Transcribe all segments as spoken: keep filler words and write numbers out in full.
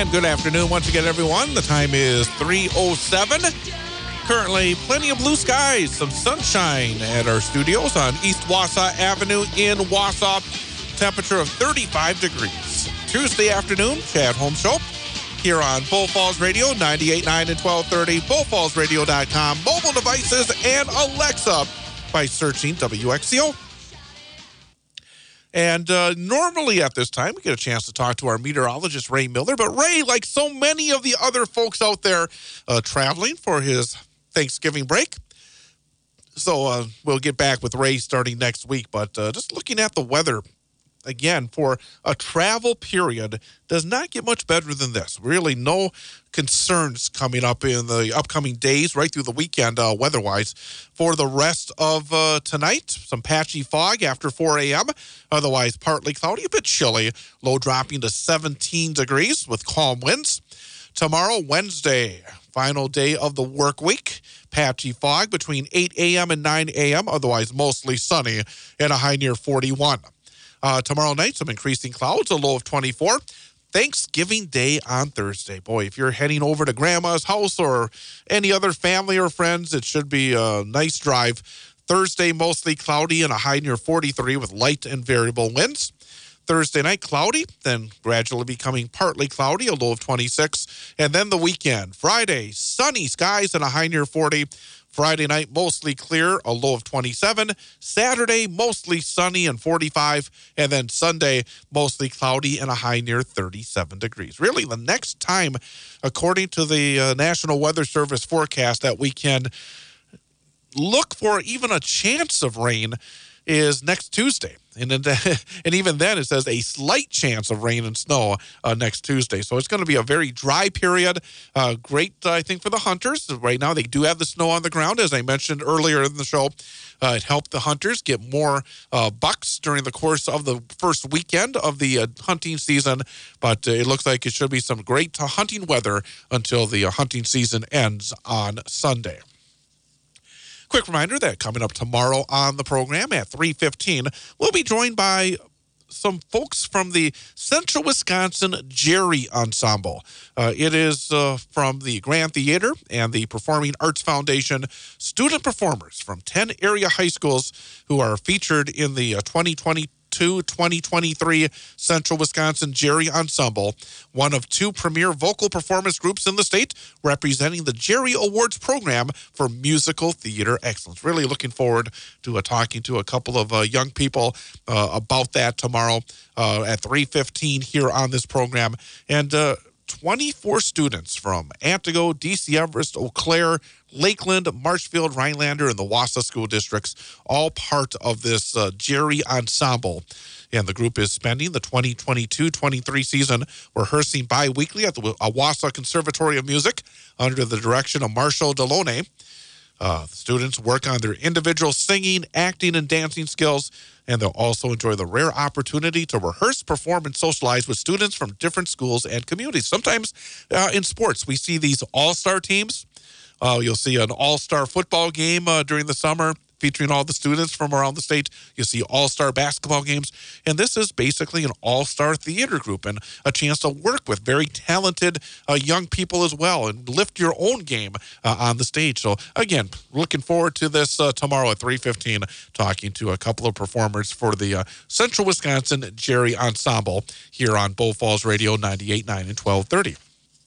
And good afternoon once again, everyone. The time is three oh seven. Currently, plenty of blue skies, some sunshine at our studios on East Wausau Avenue in Wausau. Temperature of thirty-five degrees. Tuesday afternoon, Chad Holmes Show here on Bull Falls Radio, ninety-eight point nine and twelve thirty, bull falls radio dot com, mobile devices, and Alexa by searching W X C O. And uh, normally at this time, we get a chance to talk to our meteorologist, Ray Miller. But Ray, like so many of the other folks out there, uh, traveling for his Thanksgiving break. So uh, we'll get back with Ray starting next week. But uh, just looking at the weather, again, for a travel period, does not get much better than this. Really no concerns coming up in the upcoming days, right through the weekend uh, weather-wise. For the rest of uh, tonight, some patchy fog after four a.m., otherwise partly cloudy, a bit chilly, low dropping to seventeen degrees with calm winds. Tomorrow, Wednesday, final day of the work week, patchy fog between eight a.m. and nine a.m., otherwise mostly sunny, and a high near forty-one. Uh, tomorrow night, some increasing clouds, a low of twenty-four. Thanksgiving Day on Thursday. Boy, if you're heading over to Grandma's house or any other family or friends, it should be a nice drive. Thursday, mostly cloudy and a high near forty-three with light and variable winds. Thursday night, cloudy, then gradually becoming partly cloudy, a low of twenty-six. And then the weekend, Friday, sunny skies and a high near forty. Friday night, mostly clear, a low of twenty-seven. Saturday, mostly sunny and forty-five. And then Sunday, mostly cloudy and a high near thirty-seven degrees. Really, the next time, according to the uh, National Weather Service forecast, that we can look for even a chance of rain is next Tuesday. And then, and even then, it says a slight chance of rain and snow uh, next Tuesday. So it's going to be a very dry period. Uh, great, I think, for the hunters. Right now, they do have the snow on the ground, as I mentioned earlier in the show. Uh, it helped the hunters get more uh, bucks during the course of the first weekend of the uh, hunting season. But uh, it looks like it should be some great hunting weather until the uh, hunting season ends on Sunday. Quick reminder that coming up tomorrow on the program at three fifteen, we'll be joined by some folks from the Central Wisconsin Jerry Ensemble. Uh, it is uh, from the Grand Theater and the Performing Arts Foundation student performers from ten area high schools who are featured in the uh, twenty twenty-two twenty twenty-three Central Wisconsin Jerry Ensemble, one of two premier vocal performance groups in the state, representing the Jerry Awards program for musical theater excellence. Really looking forward to uh, talking to a couple of uh, young people uh, about that tomorrow uh, at three fifteen here on this program. And uh, twenty-four students from Antigo, D C Everest, Eau Claire, Lakeland, Marshfield, Rhinelander, and the Wausau school districts, all part of this uh, Jerry Ensemble. And the group is spending the twenty twenty-two twenty-three season rehearsing bi-weekly at the Wausau Conservatory of Music under the direction of Marshall Deloney. Uh, the students work on their individual singing, acting, and dancing skills, and they'll also enjoy the rare opportunity to rehearse, perform, and socialize with students from different schools and communities. Sometimes uh, in sports, we see these all-star teams. Uh, you'll see an all-star football game uh, during the summer featuring all the students from around the state. You'll see all-star basketball games. And this is basically an all-star theater group and a chance to work with very talented uh, young people as well and lift your own game uh, on the stage. So, again, looking forward to this uh, tomorrow at three fifteen, talking to a couple of performers for the uh, Central Wisconsin Jerry Ensemble here on Bull Falls Radio ninety-eight point nine and twelve thirty.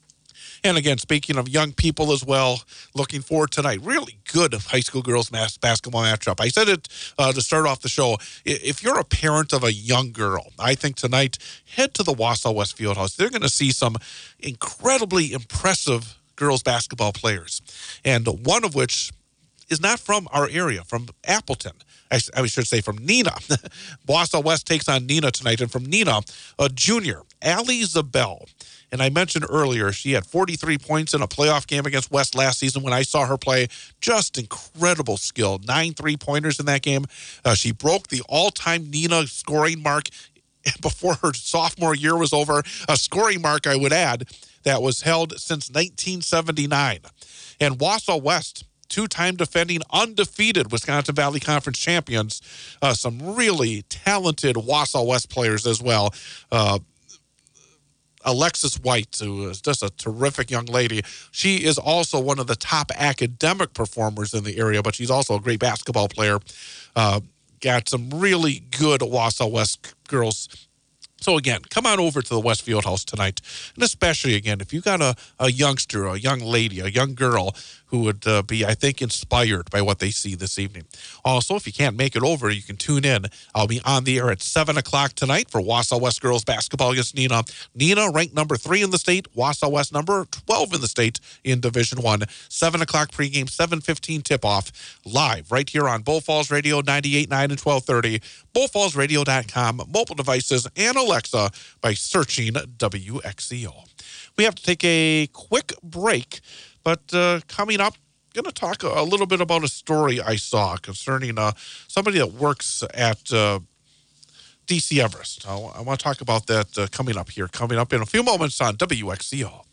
And again, speaking of young people as well, looking forward tonight. Really good high school girls mass basketball matchup. I said it uh, to start off the show. If you're a parent of a young girl, I think tonight, head to the Wausau West Fieldhouse. They're going to see some incredibly impressive girls basketball players, and one of which is not from our area, from Appleton. I, I should say from Neenah. Wausau West takes on Neenah tonight, and from Neenah, a junior, Allie Zabel. And I mentioned earlier, she had forty-three points in a playoff game against West last season when I saw her play. Just incredible skill. Nine three-pointers in that game. Uh, she broke the all-time Neenah scoring mark before her sophomore year was over. A scoring mark, I would add, that was held since nineteen seventy-nine. And Wausau West, two-time defending undefeated Wisconsin Valley Conference champions. Uh, some really talented Wausau West players as well. Uh, Alexis White, who is just a terrific young lady. She is also one of the top academic performers in the area, but she's also a great basketball player. Uh, got some really good Wausau West girls. So, again, come on over to the West Fieldhouse tonight. And especially, again, if you got a, a youngster, a young lady, a young girl who would uh, be, I think, inspired by what they see this evening. Also, if you can't make it over, you can tune in. I'll be on the air at seven o'clock tonight for Wausau West girls basketball against Neenah. Neenah ranked number three in the state. Wausau West number twelve in the state in Division One. seven o'clock pregame, seven fifteen tip-off. Live right here on Bull Falls Radio ninety-eight point nine and twelve thirty. bull falls radio dot com, mobile devices, and Alexa by searching W X E O. We have to take a quick break, but uh, coming up, I'm going to talk a little bit about a story I saw concerning uh, somebody that works at uh, D C Everest. I, I want to talk about that uh, coming up here, coming up in a few moments on W X E O.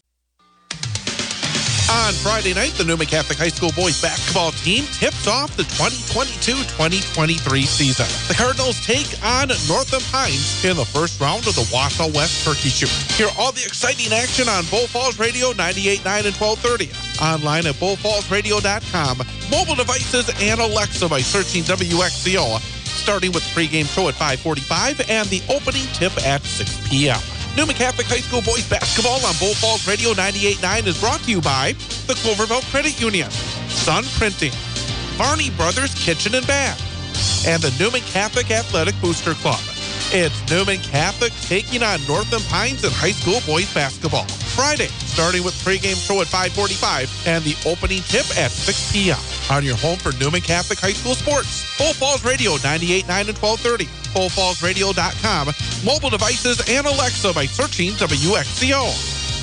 On Friday night, the Newman Catholic High School boys basketball team tips off the twenty twenty-two twenty twenty-three season. The Cardinals take on Northam Pines in the first round of the Wausau West Turkey Shoot. Hear all the exciting action on Bull Falls Radio ninety-eight point nine and twelve thirty. Online at bull falls radio dot com, mobile devices, and Alexa by searching W X E O. Starting with the pregame show at five forty-five and the opening tip at six p.m. Newman Catholic High School boys basketball on Bull Falls Radio ninety-eight point nine is brought to you by the Cloverville Credit Union, Sun Printing, Varney Brothers Kitchen and Bath, and the Newman Catholic Athletic Booster Club. It's Newman Catholic taking on Northam Pines in high school boys basketball. Friday, starting with pregame show at five forty-five and the opening tip at six p.m. On your home for Newman Catholic High School sports, Bull Falls Radio ninety-eight point nine and twelve thirty, bull falls radio dot com, mobile devices, and Alexa by searching W X C O.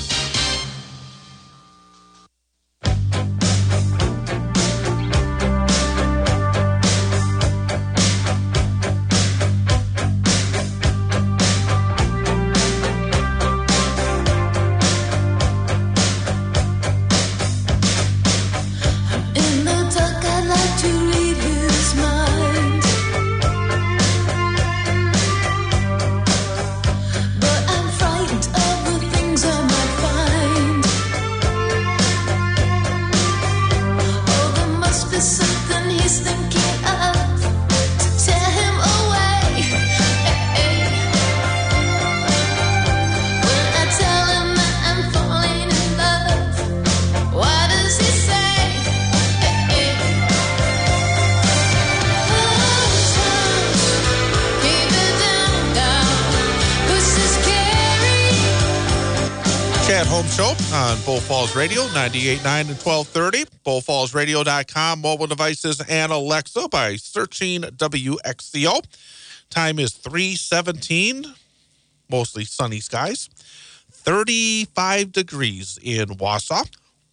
On Bull Falls Radio, ninety-eight point nine and twelve thirty, bull falls radio dot com, mobile devices, and Alexa by searching W X C O. Time is three seventeen, mostly sunny skies, thirty-five degrees in Wausau.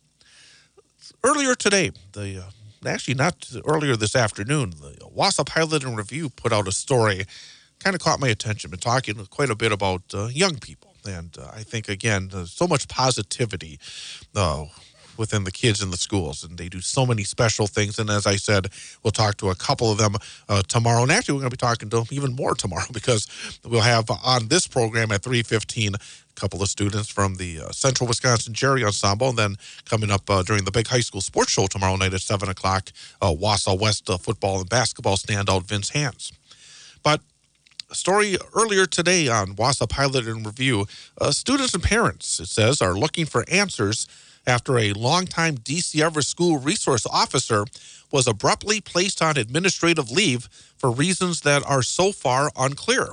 Earlier today, the uh, actually not earlier this afternoon, the Wausau Pilot and Review put out a story, kind of caught my attention. Been talking quite a bit about uh, young people. And uh, I think, again, there's so much positivity uh, within the kids in the schools. And they do so many special things. And as I said, we'll talk to a couple of them uh, tomorrow. And actually, we're going to be talking to them even more tomorrow because we'll have on this program at three fifteen a couple of students from the uh, Central Wisconsin Jerry Ensemble. And then coming up uh, during the big high school sports show tomorrow night at seven o'clock, uh, Wausau West uh, football and basketball standout Vince Hands. But a story earlier today on Wausau Pilot and Review, uh, students and parents, it says, are looking for answers after a longtime D C Everest school resource officer was abruptly placed on administrative leave for reasons that are so far unclear.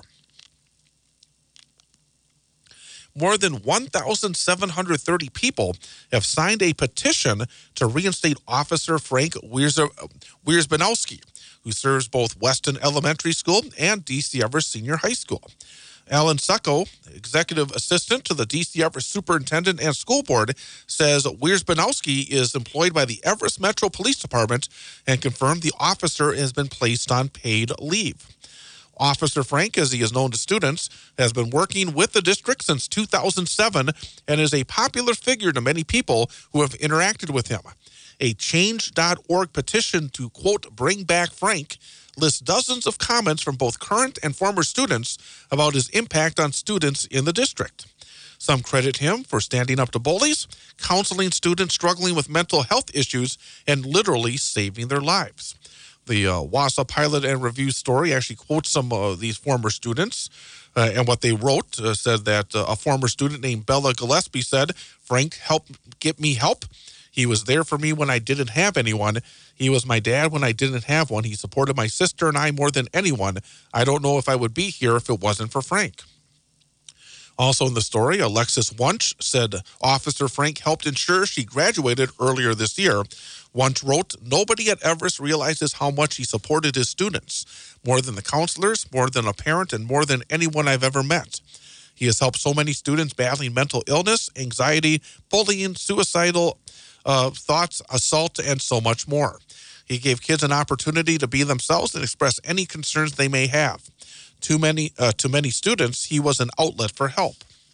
More than one thousand seven hundred thirty people have signed a petition to reinstate Officer Frank Wierzbanowski, who serves both Weston Elementary School and D C Everest Senior High School. Alan Succo, executive assistant to the D C Everest Superintendent and School Board, says Wierzbanowski is employed by the Everest Metro Police Department and confirmed the officer has been placed on paid leave. Officer Frank, as he is known to students, has been working with the district since two thousand seven and is a popular figure to many people who have interacted with him. A change dot org petition to, quote, bring back Frank lists dozens of comments from both current and former students about his impact on students in the district. Some credit him for standing up to bullies, counseling students struggling with mental health issues, and literally saving their lives. The uh, Wausau Pilot and Review story actually quotes some of these former students. Uh, and what they wrote uh, said that uh, a former student named Bella Gillespie said, "Frank helped get me help. He was there for me when I didn't have anyone. He was my dad when I didn't have one. He supported my sister and I more than anyone. I don't know if I would be here if it wasn't for Frank." Also in the story, Alexis Wunsch said Officer Frank helped ensure she graduated earlier this year. Wunsch wrote, "Nobody at Everest realizes how much he supported his students, more than the counselors, more than a parent, and more than anyone I've ever met. He has helped so many students battling mental illness, anxiety, bullying, suicidal uh, thoughts, assault, and so much more. He gave kids an opportunity to be themselves and express any concerns they may have. Too many, uh, to many students, he was an outlet for help."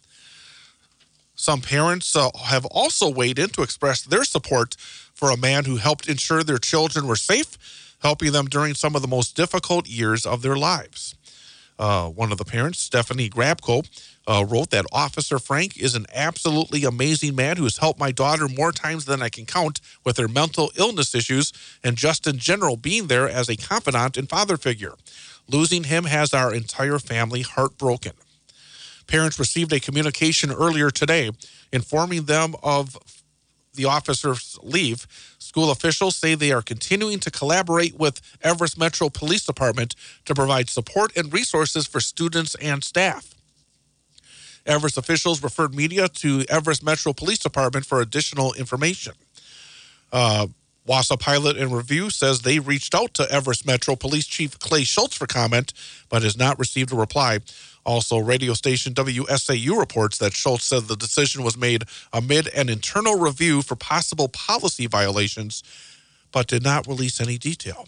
Some parents uh, have also weighed in to express their support for a man who helped ensure their children were safe, helping them during some of the most difficult years of their lives. Uh, one of the parents, Stephanie Grabko, uh, wrote that Officer Frank is an absolutely amazing man who has helped my daughter more times than I can count with her mental illness issues and just in general being there as a confidant and father figure. Losing him has our entire family heartbroken. Parents received a communication earlier today informing them of the officer's leave. School officials say they are continuing to collaborate with Everest Metro Police Department to provide support and resources for students and staff. Everest officials referred media to Everest Metro Police Department for additional information. Uh, Wausau Pilot and Review says they reached out to Everest Metro Police Chief Clay Schultz for comment, but has not received a reply. Also, radio station W S A U reports that Schultz said the decision was made amid an internal review for possible policy violations, but did not release any detail.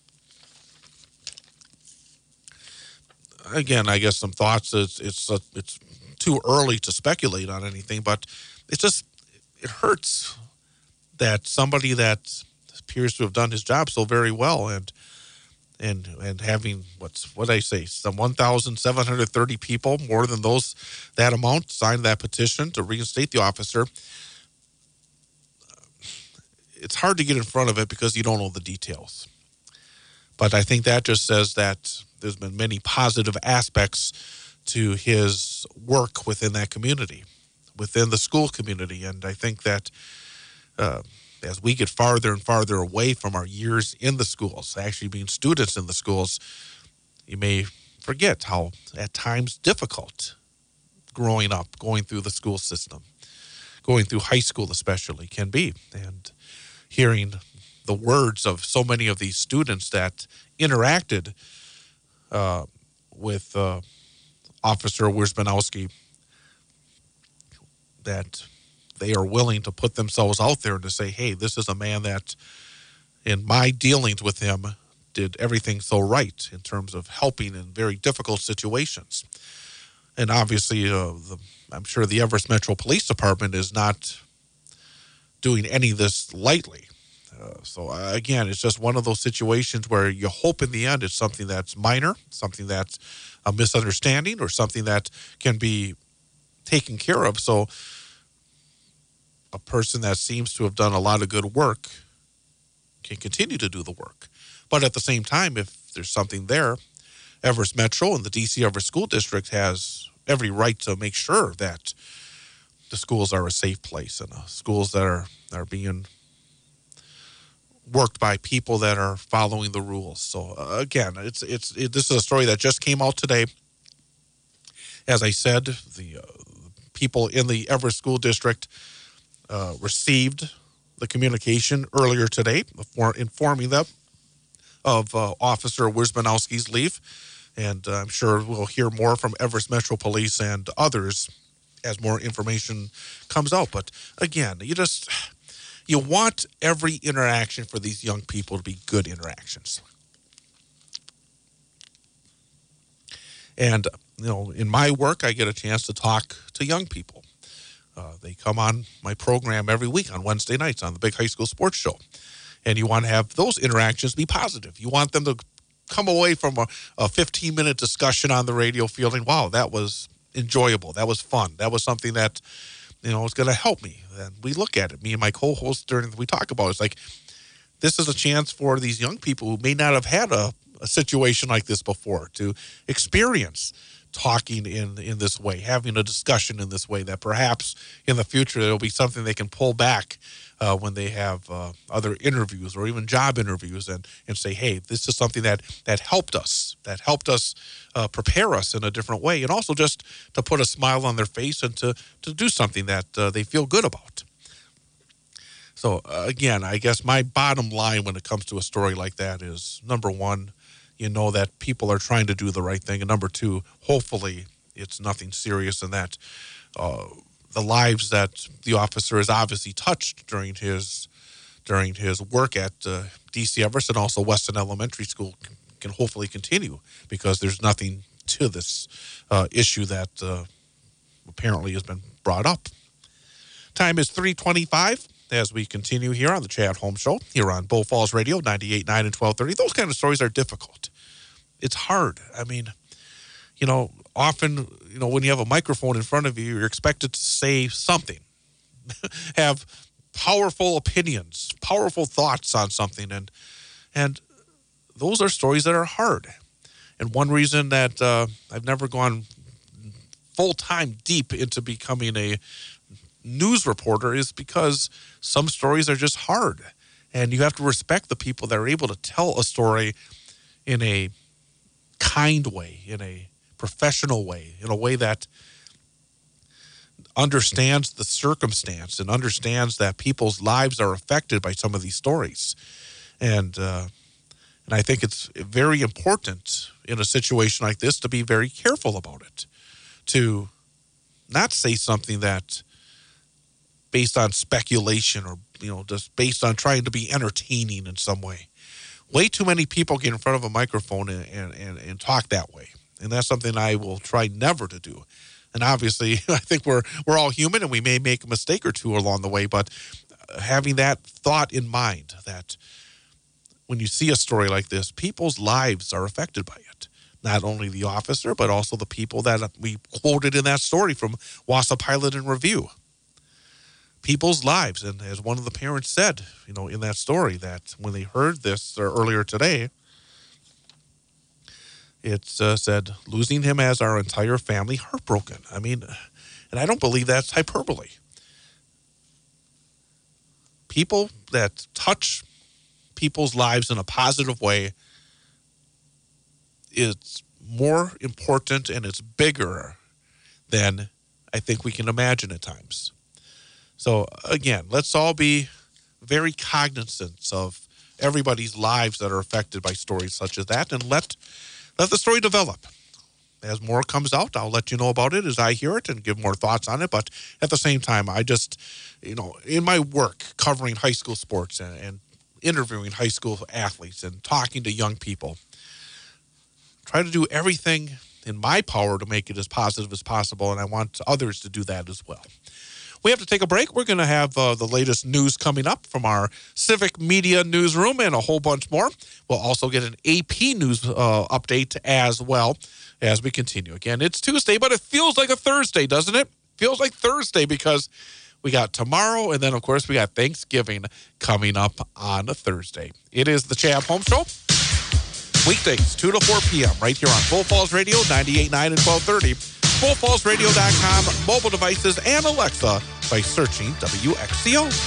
Again, I guess some thoughts. It's it's uh, it's too early to speculate on anything, but it just it hurts that somebody that appears to have done his job so very well and and and having what's what I say some one thousand seven hundred thirty people, more than those that amount, signed that petition to reinstate the officer. It's hard to get in front of it because you don't know the details. But I think that just says that there's been many positive aspects to his work within that community, within the school community. And I think that uh, as we get farther and farther away from our years in the schools, actually being students in the schools, you may forget how at times difficult growing up, going through the school system, going through high school especially, can be. And hearing the words of so many of these students that interacted uh, with uh, Officer Wierzbanowski, that they are willing to put themselves out there and to say, hey, this is a man that in my dealings with him did everything so right in terms of helping in very difficult situations. And obviously, uh, the, I'm sure the Everest Metro Police Department is not doing any of this lightly. Uh, so uh, again, it's just one of those situations where you hope in the end it's something that's minor, something that's a misunderstanding, or something that can be taken care of. So a person that seems to have done a lot of good work can continue to do the work. But at the same time, if there's something there, Everest Metro and the D C Everest School District has every right to make sure that the schools are a safe place and uh, schools that are, are being worked by people that are following the rules. So uh, again, it's it's it, this is a story that just came out today. As I said, the uh, people in the Everest School District uh, received the communication earlier today, before informing them of uh, Officer Wierzbanowski's leave, and uh, I'm sure we'll hear more from Everest Metro Police and others as more information comes out. But again, you just you want every interaction for these young people to be good interactions. And, you know, in my work, I get a chance to talk to young people. Uh, they come on my program every week on Wednesday nights on the Big High School Sports Show. And you want to have those interactions be positive. You want them to come away from a, a fifteen-minute discussion on the radio feeling, wow, that was enjoyable. That was fun. That was something that, you know, was going to help me. And we look at it, me and my co-host, during we talk about it, it's like, this is a chance for these young people who may not have had a, a situation like this before to experience talking in, in this way, having a discussion in this way, that perhaps in the future there'll be something they can pull back uh, when they have uh, other interviews or even job interviews and, and say, hey, this is something that, that helped us, that helped us uh, prepare us in a different way, and also just to put a smile on their face and to, to do something that uh, they feel good about. So, uh, again, I guess my bottom line when it comes to a story like that is, number one, you know that people are trying to do the right thing. And number two, hopefully it's nothing serious, and that uh, the lives that the officer has obviously touched during his during his work at uh, D C Everest and also Weston Elementary School can, can hopefully continue, because there's nothing to this uh, issue that uh, apparently has been brought up. Time is three twenty-five. As we continue here on the Chad Holmes Show, here on Bull Falls Radio, ninety-eight point nine and twelve thirty. Those kind of stories are difficult. It's hard. I mean, you know, often, you know, when you have a microphone in front of you, you're expected to say something, have powerful opinions, powerful thoughts on something. And and those are stories that are hard. And one reason that uh, I've never gone full-time deep into becoming a news reporter is because some stories are just hard, and you have to respect the people that are able to tell a story in a kind way, in a professional way, in a way that understands the circumstance and understands that people's lives are affected by some of these stories. And uh, and I think it's very important in a situation like this to be very careful about it, to not say something that based on speculation or, you know, just based on trying to be entertaining in some way. Way too many people get in front of a microphone and, and, and, and talk that way. And that's something I will try never to do. And obviously, I think we're we're all human and we may make a mistake or two along the way, but having that thought in mind that when you see a story like this, people's lives are affected by it. Not only the officer, but also the people that we quoted in that story from Wausau Pilot and Review. People's lives. And as one of the parents said, you know, in that story, that when they heard this earlier today, it uh, said, losing him as our entire family heartbroken. I mean, and I don't believe that's hyperbole. People that touch people's lives in a positive way, it's more important and it's bigger than I think we can imagine at times. So, again, let's all be very cognizant of everybody's lives that are affected by stories such as that, and let let the story develop. As more comes out, I'll let you know about it as I hear it and give more thoughts on it. But at the same time, I just, you know, in my work covering high school sports and, and interviewing high school athletes and talking to young people, try to do everything in my power to make it as positive as possible, and I want others to do that as well. We have to take a break. We're going to have uh, the latest news coming up from our Civic Media newsroom and a whole bunch more. We'll also get an A P News uh, update as well as we continue. Again, it's Tuesday, but it feels like a Thursday, doesn't it? Feels like Thursday because we got tomorrow, and then, of course, we got Thanksgiving coming up on a Thursday. It is the Chad Holmes Show. Weekdays, two to four p.m. right here on Bull Falls Radio, ninety-eight point nine and twelve thirty. bull falls radio dot com, mobile devices, and Alexa by searching W X C O.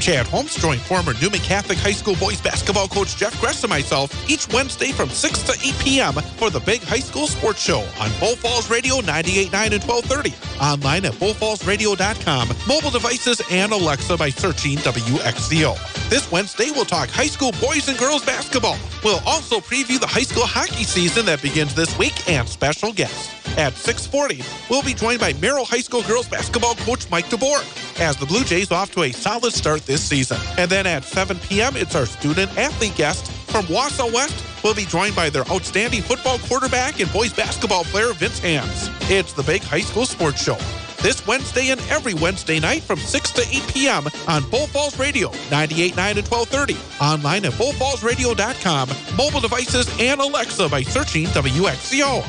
Chad Holmes joined former Newman Catholic High School boys basketball coach Jeff Gress and myself each Wednesday from six to eight p.m. for the Big High School Sports Show on Bull Falls Radio ninety-eight point nine and twelve thirty. Online at bull falls radio dot com, mobile devices, and Alexa by searching W X C O. This Wednesday, we'll talk high school boys and girls basketball. We'll also preview the high school hockey season that begins this week and special guests. At six forty, we'll be joined by Merrill High School girls basketball coach Mike DeBoer as the Blue Jays off to a solid start this season. And then at seven p.m., it's our student athlete guest from Wausau West. We'll be joined by their outstanding football quarterback and boys basketball player Vince Hands. It's the Big High School Sports Show this Wednesday and every Wednesday night from six to eight p.m. on Bull Falls Radio ninety-eight point nine and twelve thirty. Online at bull falls radio dot com, mobile devices, and Alexa by searching W X C O.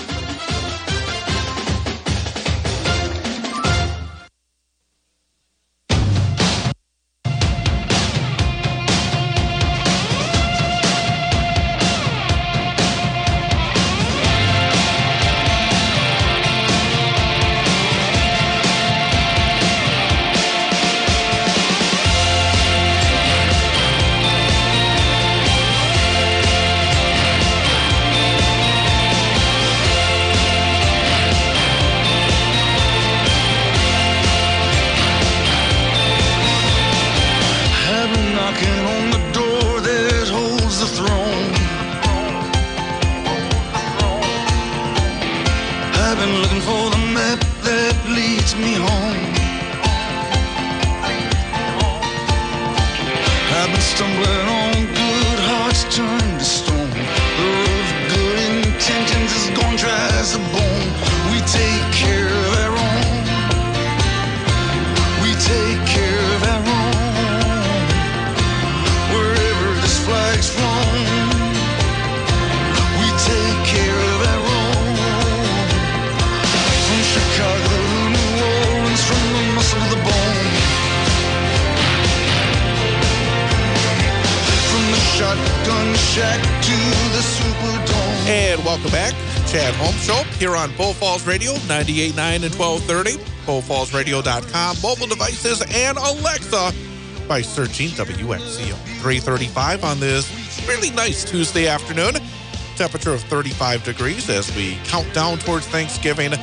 Here on Bull Falls Radio, ninety-eight point nine and twelve thirty, bull falls radio dot com, mobile devices, and Alexa by searching W X C O. three thirty-five on this really nice Tuesday afternoon. Temperature of thirty-five degrees as we count down towards Thanksgiving.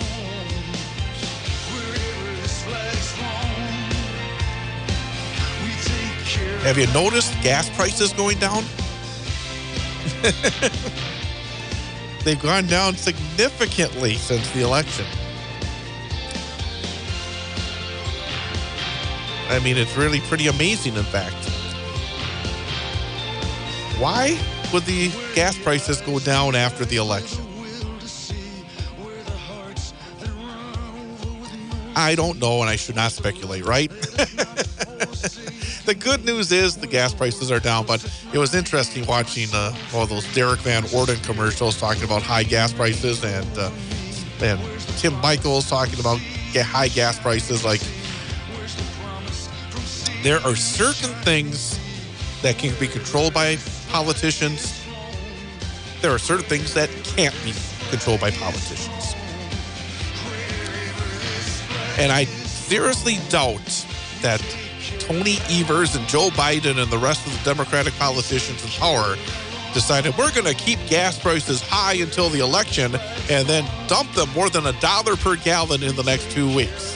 Have you noticed gas prices going down? They've gone down significantly since the election. I mean, it's really pretty amazing, in fact. Why would the gas prices go down after the election? I don't know, and I should not speculate, right? The good news is the gas prices are down, but it was interesting watching uh, all those Derek Van Orden commercials talking about high gas prices, and uh, and Tim Michaels talking about high gas prices. Like, there are certain things that can be controlled by politicians. There are certain things that can't be controlled by politicians. And I seriously doubt that Tony Evers and Joe Biden and the rest of the Democratic politicians in power decided we're going to keep gas prices high until the election and then dump them more than a dollar per gallon in the next two weeks.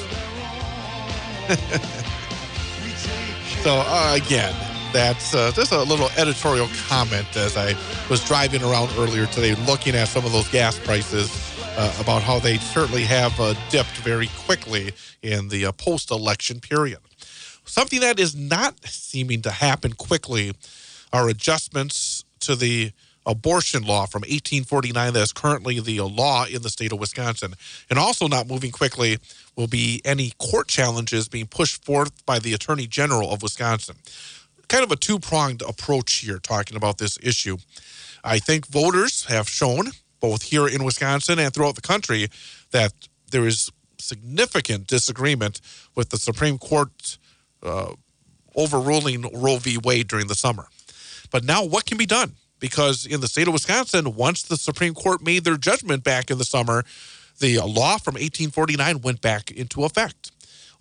So, uh, again, that's uh, just a little editorial comment as I was driving around earlier today looking at some of those gas prices uh, about how they certainly have uh, dipped very quickly in the uh, post-election period. Something that is not seeming to happen quickly are adjustments to the abortion law from eighteen forty-nine that is currently the law in the state of Wisconsin. And also not moving quickly will be any court challenges being pushed forth by the Attorney General of Wisconsin. Kind of a two-pronged approach here talking about this issue. I think voters have shown, both here in Wisconsin and throughout the country, that there is significant disagreement with the Supreme Court uh, overruling Roe v. Wade during the summer. But now what can be done? Because in the state of Wisconsin, once the Supreme Court made their judgment back in the summer, the law from eighteen forty-nine went back into effect.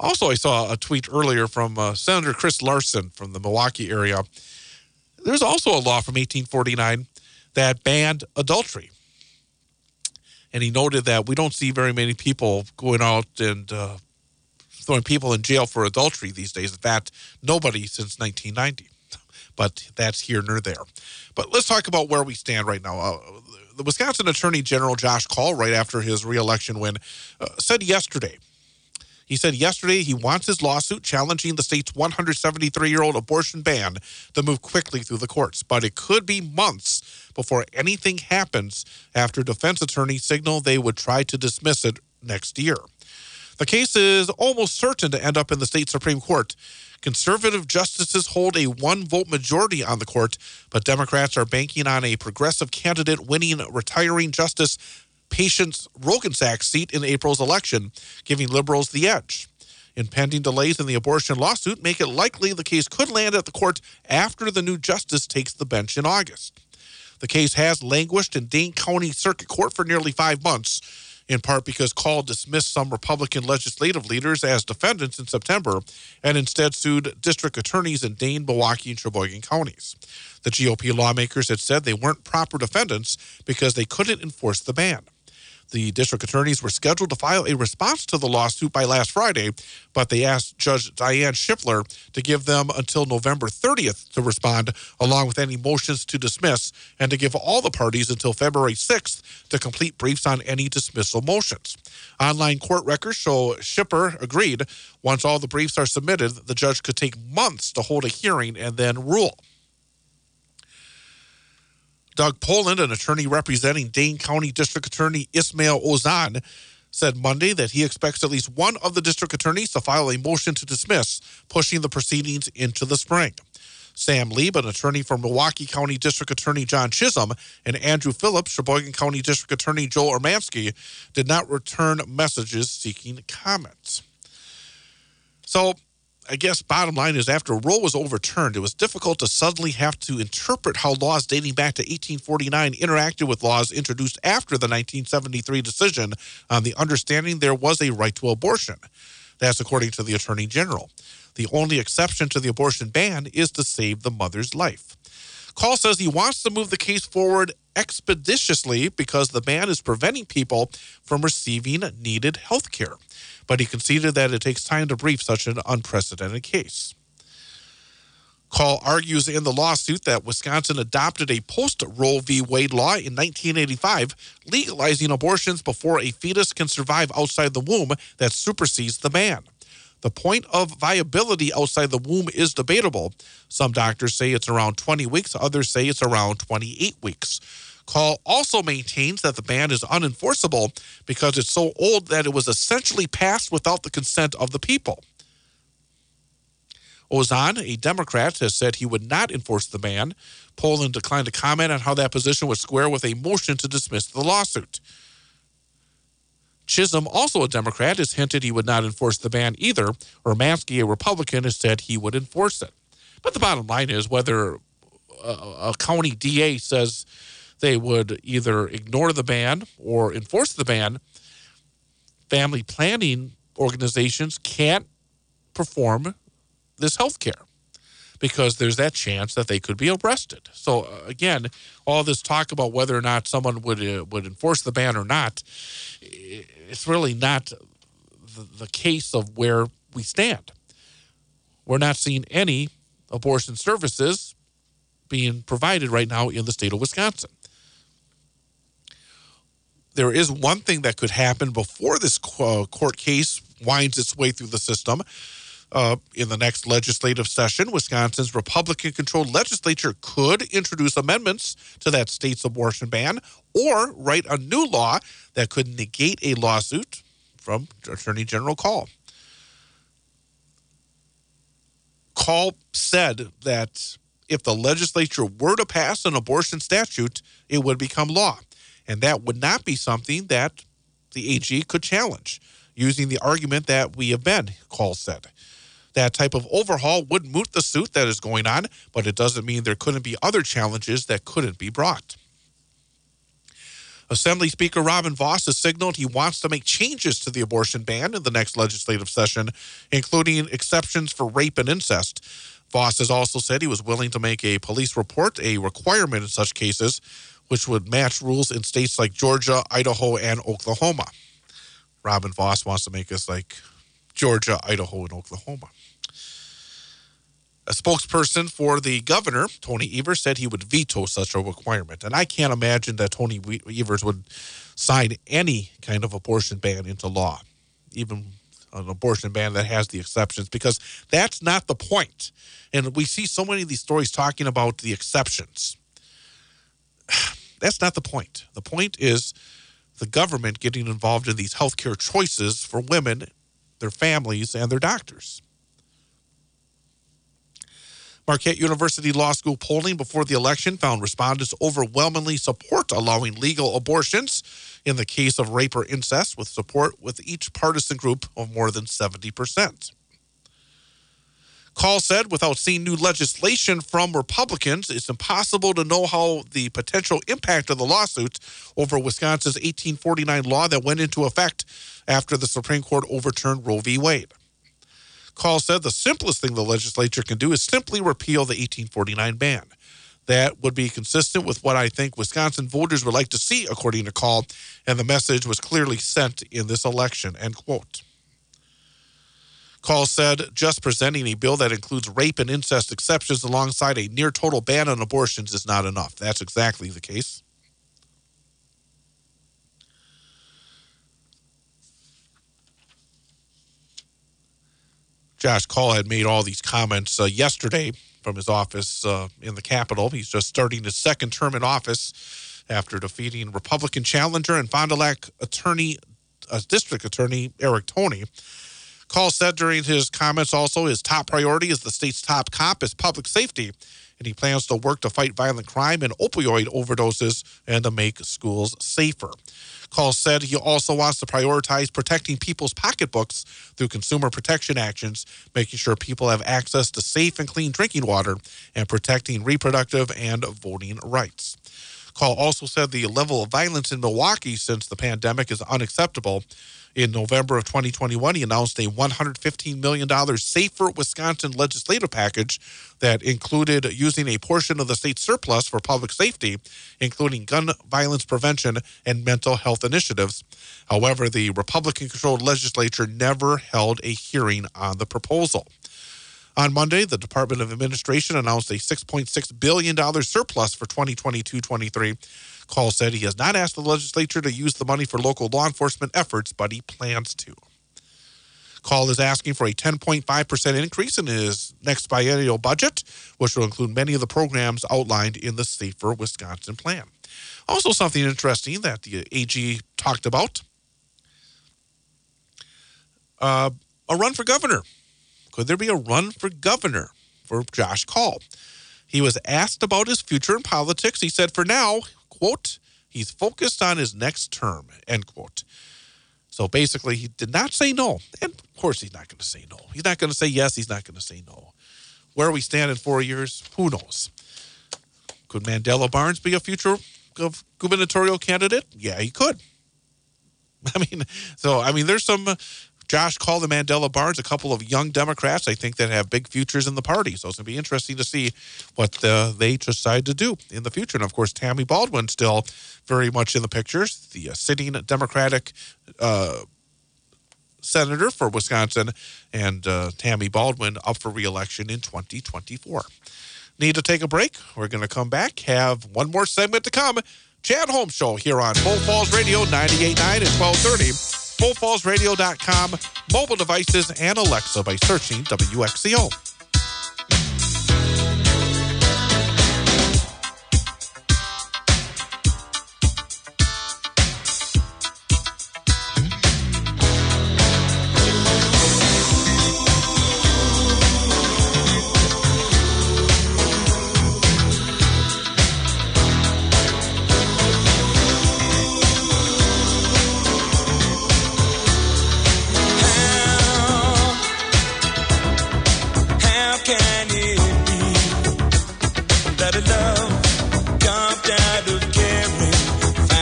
Also, I saw a tweet earlier from uh, Senator Chris Larson from the Milwaukee area. There's also a law from eighteen forty-nine that banned adultery. And he noted that we don't see very many people going out and uh, throwing people in jail for adultery these days. In fact, nobody since nineteen ninety. But that's here nor there. But let's talk about where we stand right now. Uh, the Wisconsin Attorney General Josh Kaul, right after his reelection win, uh, said yesterday, He said yesterday he wants his lawsuit challenging the state's one hundred seventy-three-year-old abortion ban to move quickly through the courts. But it could be months before anything happens after defense attorneys signal they would try to dismiss it next year. The case is almost certain to end up in the state Supreme Court. Conservative justices hold a one-vote majority on the court, but Democrats are banking on a progressive candidate winning retiring Justice Patience Roggensack's seat in April's election, giving liberals the edge. Impending delays in the abortion lawsuit make it likely the case could land at the court after the new justice takes the bench in August. The case has languished in Dane County Circuit Court for nearly five months, in part because Kaul dismissed some Republican legislative leaders as defendants in September and instead sued district attorneys in Dane, Milwaukee, and Sheboygan counties. The G O P lawmakers had said they weren't proper defendants because they couldn't enforce the ban. The district attorneys were scheduled to file a response to the lawsuit by last Friday, but they asked Judge Diane Schiffler to give them until November thirtieth to respond, along with any motions to dismiss, and to give all the parties until February sixth to complete briefs on any dismissal motions. Online court records show Schipper agreed. Once all the briefs are submitted, the judge could take months to hold a hearing and then rule. Doug Poland, an attorney representing Dane County District Attorney Ismail Ozan, said Monday that he expects at least one of the district attorneys to file a motion to dismiss, pushing the proceedings into the spring. Sam Lieb, an attorney for Milwaukee County District Attorney John Chisholm, and Andrew Phillips, Sheboygan County District Attorney Joel Ermansky, did not return messages seeking comments. So, I guess bottom line is after Roe was overturned, it was difficult to suddenly have to interpret how laws dating back to eighteen forty-nine interacted with laws introduced after the nineteen seventy-three decision on the understanding there was a right to abortion. That's according to the Attorney General. The only exception to the abortion ban is to save the mother's life. Kaul says he wants to move the case forward expeditiously because the ban is preventing people from receiving needed health care. But he conceded that it takes time to brief such an unprecedented case. Kaul argues in the lawsuit that Wisconsin adopted a post-Roe v. Wade law in nineteen eighty-five, legalizing abortions before a fetus can survive outside the womb that supersedes the ban. The point of viability outside the womb is debatable. Some doctors say it's around twenty weeks, others say it's around twenty-eight weeks. Kaul also maintains that the ban is unenforceable because it's so old that it was essentially passed without the consent of the people. Ozan, a Democrat, has said he would not enforce the ban. Poland declined to comment on how that position would square with a motion to dismiss the lawsuit. Chisholm, also a Democrat, has hinted he would not enforce the ban either. Ermansky, a Republican, has said he would enforce it. But the bottom line is whether a, a county D A says they would either ignore the ban or enforce the ban, family planning organizations can't perform this health care because there's that chance that they could be arrested. So, uh, again, all this talk about whether or not someone would uh, would enforce the ban or not, it's really not the, the case of where we stand. We're not seeing any abortion services being provided right now in the state of Wisconsin. There is one thing that could happen before this court case winds its way through the system. Uh, in the next legislative session, Wisconsin's Republican-controlled legislature could introduce amendments to that state's abortion ban or write a new law that could negate a lawsuit from Attorney General Kaul. Kaul said that if the legislature were to pass an abortion statute, it would become law. And that would not be something that the A G could challenge, using the argument that we have been, Kaul said. That type of overhaul would moot the suit that is going on, but it doesn't mean there couldn't be other challenges that couldn't be brought. Assembly Speaker Robin Vos has signaled he wants to make changes to the abortion ban in the next legislative session, including exceptions for rape and incest. Vos has also said he was willing to make a police report a requirement in such cases, which would match rules in states like Georgia, Idaho, and Oklahoma. Robin Vos wants to make us like Georgia, Idaho, and Oklahoma. A spokesperson for the governor, Tony Evers, said he would veto such a requirement. And I can't imagine that Tony Evers would sign any kind of abortion ban into law, even an abortion ban that has the exceptions, because that's not the point. And we see so many of these stories talking about the exceptions. That's not the point. The point is the government getting involved in these healthcare choices for women, their families, and their doctors. Marquette University Law School polling before the election found respondents overwhelmingly support allowing legal abortions in the case of rape or incest, with support with each partisan group of more than seventy percent. Call said without seeing new legislation from Republicans, it's impossible to know how the potential impact of the lawsuit over Wisconsin's eighteen forty-nine law that went into effect after the Supreme Court overturned Roe v. Wade. Call said the simplest thing the legislature can do is simply repeal the eighteen forty-nine ban. That would be consistent with what I think Wisconsin voters would like to see, according to Call, and the message was clearly sent in this election, end quote. Call said just presenting a bill that includes rape and incest exceptions alongside a near-total ban on abortions is not enough. That's exactly the case. Josh Call had made all these comments uh, yesterday from his office uh, in the Capitol. He's just starting his second term in office after defeating Republican challenger and Fond du Lac attorney, uh, district attorney Eric Toney. Call said during his comments also his top priority as the state's top cop is public safety, and he plans to work to fight violent crime and opioid overdoses and to make schools safer. Call said he also wants to prioritize protecting people's pocketbooks through consumer protection actions, making sure people have access to safe and clean drinking water, and protecting reproductive and voting rights. Call also said the level of violence in Milwaukee since the pandemic is unacceptable. In November of twenty twenty-one, he announced a one hundred fifteen million dollars Safer Wisconsin legislative package that included using a portion of the state's surplus for public safety, including gun violence prevention and mental health initiatives. However, the Republican-controlled legislature never held a hearing on the proposal. On Monday, the Department of Administration announced a six point six billion dollars surplus for twenty twenty-two twenty-three. Call said he has not asked the legislature to use the money for local law enforcement efforts, but he plans to. Call is asking for a ten point five percent increase in his next biennial budget, which will include many of the programs outlined in the Safer Wisconsin plan. Also, something interesting that the A G talked about, uh, a run for governor. Could there be a run for governor for Josh Call? He was asked about his future in politics. He said, for now, quote, he's focused on his next term, end quote. So basically, he did not say no. And of course, he's not going to say no. He's not going to say yes. He's not going to say no. Where we stand in four years, who knows? Could Mandela Barnes be a future gov- gubernatorial candidate? Yeah, he could. I mean, so, I mean, there's some... Uh, Josh Call and Mandela Barnes, a couple of young Democrats, I think, that have big futures in the party. So it's going to be interesting to see what uh, they decide to do in the future. And, of course, Tammy Baldwin still very much in the pictures, the uh, sitting Democratic uh, senator for Wisconsin, and uh, Tammy Baldwin up for re-election in twenty twenty-four. Need to take a break. We're going to come back, have one more segment to come. Chad Holmes Show here on Full Falls Radio ninety-eight point nine and twelve thirty. full falls radio dot com, mobile devices, and Alexa by searching W X C O.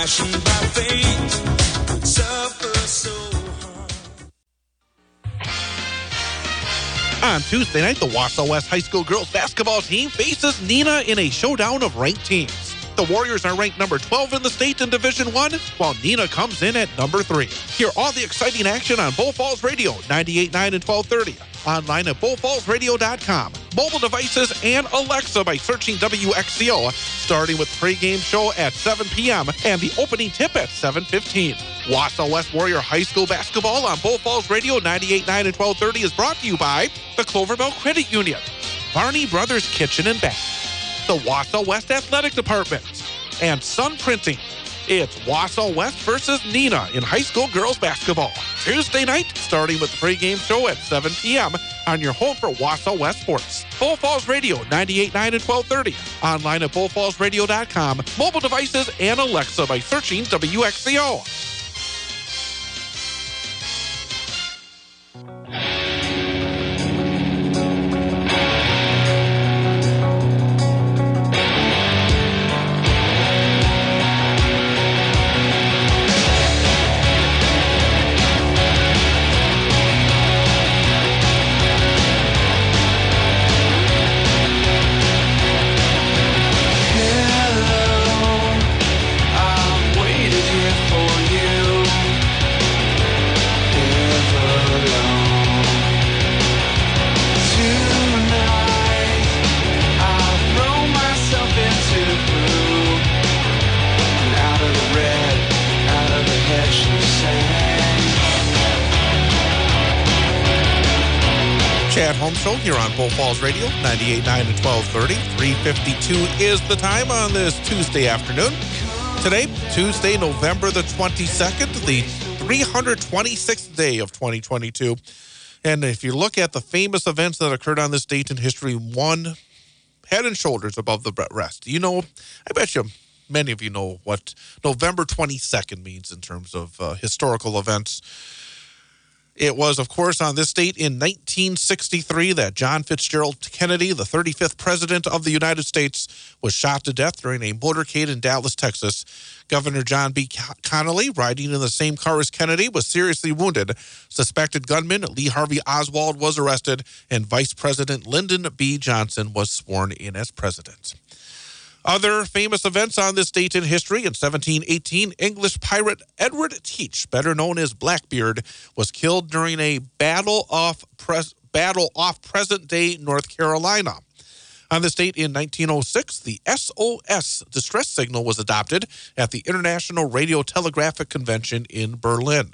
fashioned by fate, suffer so hard. On Tuesday night, the Wausau West High School girls basketball team faces Neenah in a showdown of ranked teams. The Warriors are ranked number twelve in the state in Division One, while Neenah comes in at number three. Hear all the exciting action on Bull Falls Radio, ninety-eight point nine and twelve thirty. Online at bull falls radio dot com. Mobile devices and Alexa by searching W X C O, starting with pregame show at seven p.m. and the opening tip at seven fifteen. Wausau West Warrior High School basketball on Bull Falls Radio, ninety-eight point nine and twelve thirty is brought to you by the Cloverbell Credit Union, Varney Brothers Kitchen and Bath, the Wausau West Athletic Department, and Sun Printing. It's Wausau West versus Neenah in high school girls basketball. Tuesday night, starting with the pregame show at seven p.m. on your home for Wausau West sports. Bull Falls Radio, ninety-eight point nine and twelve thirty. Online at bull falls radio dot com. Mobile devices and Alexa by searching W X C O. Chad Holmes Show here on Bull Falls Radio, ninety-eight point nine and twelve thirty. three fifty-two is the time on this Tuesday afternoon. Today, Tuesday, November the twenty-second, the three hundred twenty-sixth day of twenty twenty-two. And if you look at the famous events that occurred on this date in history, one head and shoulders above the rest. You know, I bet you many of you know what November twenty-second means in terms of uh, historical events. It was, of course, on this date in nineteen sixty-three that John Fitzgerald Kennedy, the thirty-fifth president of the United States, was shot to death during a motorcade in Dallas, Texas. Governor John B. Connally, riding in the same car as Kennedy, was seriously wounded. Suspected gunman Lee Harvey Oswald was arrested, and Vice President Lyndon B. Johnson was sworn in as president. Other famous events on this date in history: in seventeen eighteen, English pirate Edward Teach, better known as Blackbeard, was killed during a battle off, pres- battle off present-day North Carolina. On this date in nineteen oh six, the S O S distress signal was adopted at the International Radio Telegraphic Convention in Berlin.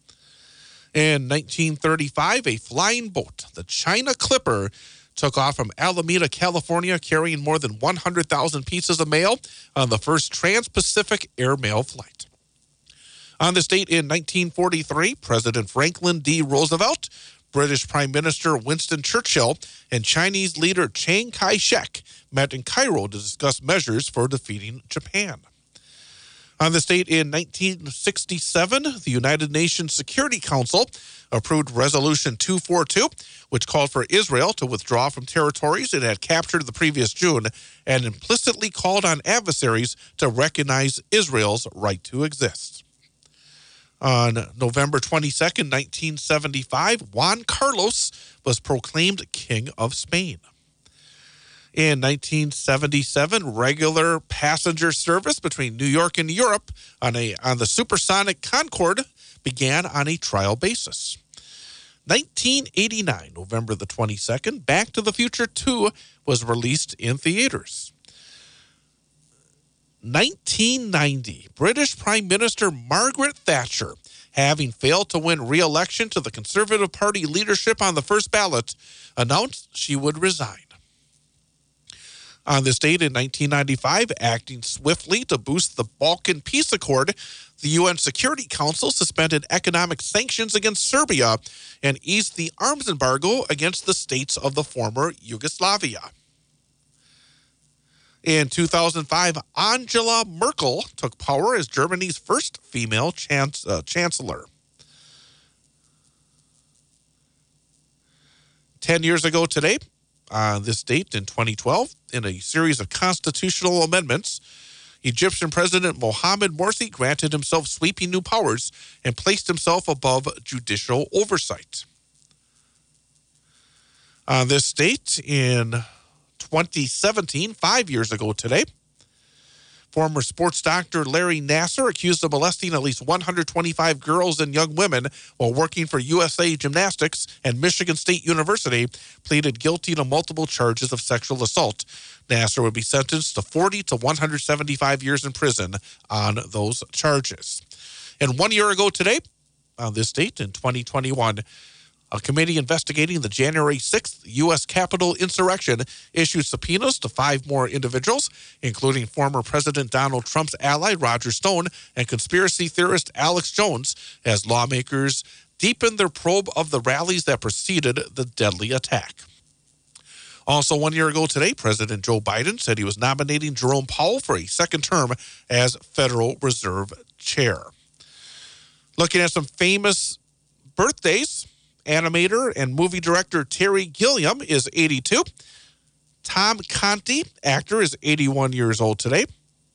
In nineteen thirty-five, a flying boat, the China Clipper, took off from Alameda, California, carrying more than one hundred thousand pieces of mail on the first trans-Pacific airmail flight. On this date in nineteen forty-three, President Franklin D. Roosevelt, British Prime Minister Winston Churchill, and Chinese leader Chiang Kai-shek met in Cairo to discuss measures for defeating Japan. On this date in nineteen sixty-seven, the United Nations Security Council approved Resolution two forty-two, which called for Israel to withdraw from territories it had captured the previous June and implicitly called on adversaries to recognize Israel's right to exist. On November twenty-second, nineteen seventy-five, Juan Carlos was proclaimed King of Spain. In nineteen seventy-seven, regular passenger service between New York and Europe on a on the supersonic Concorde began on a trial basis. nineteen eighty-nine, November the twenty-second, Back to the Future two was released in theaters. nineteen ninety, British Prime Minister Margaret Thatcher, having failed to win re-election to the Conservative Party leadership on the first ballot, announced she would resign. On this date in nineteen ninety-five, acting swiftly to boost the Balkan Peace Accord, the U N Security Council suspended economic sanctions against Serbia and eased the arms embargo against the states of the former Yugoslavia. In two thousand five, Angela Merkel took power as Germany's first female chance, uh, chancellor. Ten years ago today, on this date in twenty twelve, in a series of constitutional amendments, Egyptian President Mohamed Morsi granted himself sweeping new powers and placed himself above judicial oversight. On this date in twenty seventeen, five years ago today, former sports doctor Larry Nassar, accused of molesting at least one hundred twenty-five girls and young women while working for U S A Gymnastics and Michigan State University, pleaded guilty to multiple charges of sexual assault. Nassar would be sentenced to forty to one hundred seventy-five years in prison on those charges. And one year ago today, on this date in twenty twenty-one, a committee investigating the January sixth U S Capitol insurrection issued subpoenas to five more individuals, including former President Donald Trump's ally Roger Stone and conspiracy theorist Alex Jones, as lawmakers deepened their probe of the rallies that preceded the deadly attack. Also, one year ago today, President Joe Biden said he was nominating Jerome Powell for a second term as Federal Reserve Chair. Looking at some famous birthdays, animator and movie director Terry Gilliam is eighty-two. Tom Conti, actor, is eighty-one years old today.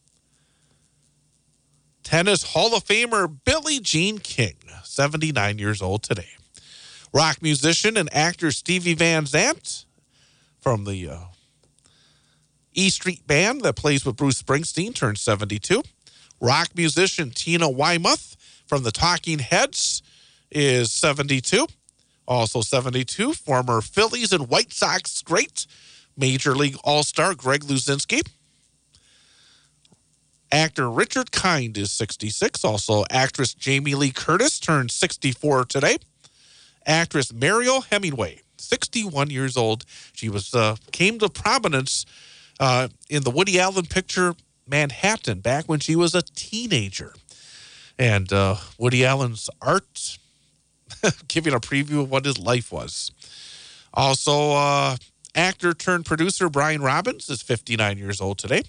Tennis Hall of Famer Billie Jean King, seventy-nine years old today. Rock musician and actor Stevie Van Zandt from the uh, E Street Band that plays with Bruce Springsteen turned seventy-two. Rock musician Tina Weymouth from the Talking Heads is seventy-two. Also seventy-two, former Phillies and White Sox great Major League All-Star Greg Luzinski. Actor Richard Kind is sixty-six. Also, actress Jamie Lee Curtis turned sixty-four today. Actress Mariel Hemingway, sixty-one years old. She was uh, came to prominence uh, in the Woody Allen picture Manhattan back when she was a teenager. And uh, Woody Allen's art, giving a preview of what his life was. Also, uh, actor turned producer Brian Robbins is fifty-nine years old today.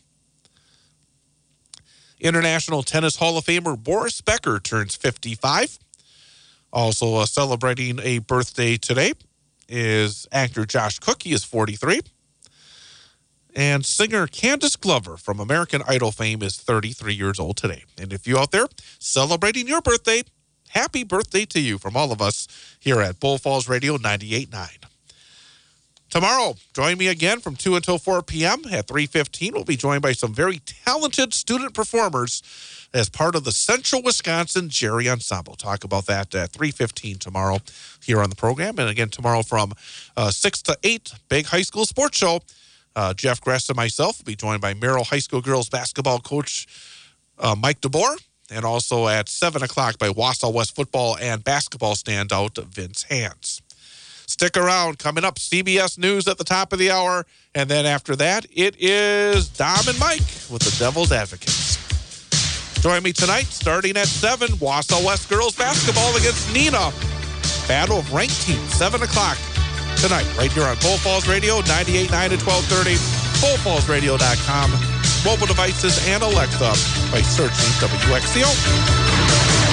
International Tennis Hall of Famer Boris Becker turns fifty-five. Also uh, celebrating a birthday today is actor Josh Cook. He is forty-three. And singer Candace Glover from American Idol fame is thirty-three years old today. And if you out there celebrating your birthday, happy birthday to you from all of us here at Bull Falls Radio ninety-eight point nine. Tomorrow, join me again from two until four p.m. At three fifteen, we'll be joined by some very talented student performers as part of the Central Wisconsin Jerry Ensemble. Talk about that at three fifteen tomorrow here on the program. And again, tomorrow from uh, six to eight, big high school sports show. Uh, Jeff Gress and myself will be joined by Merrill High School girls basketball coach uh, Mike DeBoer. And also at seven o'clock by Wausau West football and basketball standout Vince Hands. Stick around. Coming up, C B S News at the top of the hour. And then after that, it is Dom and Mike with the Devil's Advocates. Join me tonight, starting at seven, Wausau West girls basketball against Neenah. Battle of ranked teams, seven o'clock tonight, right here on Bull Falls Radio, ninety-eight point nine to twelve thirty, bull falls radio dot com. Mobile devices and Alexa by searching W X C O.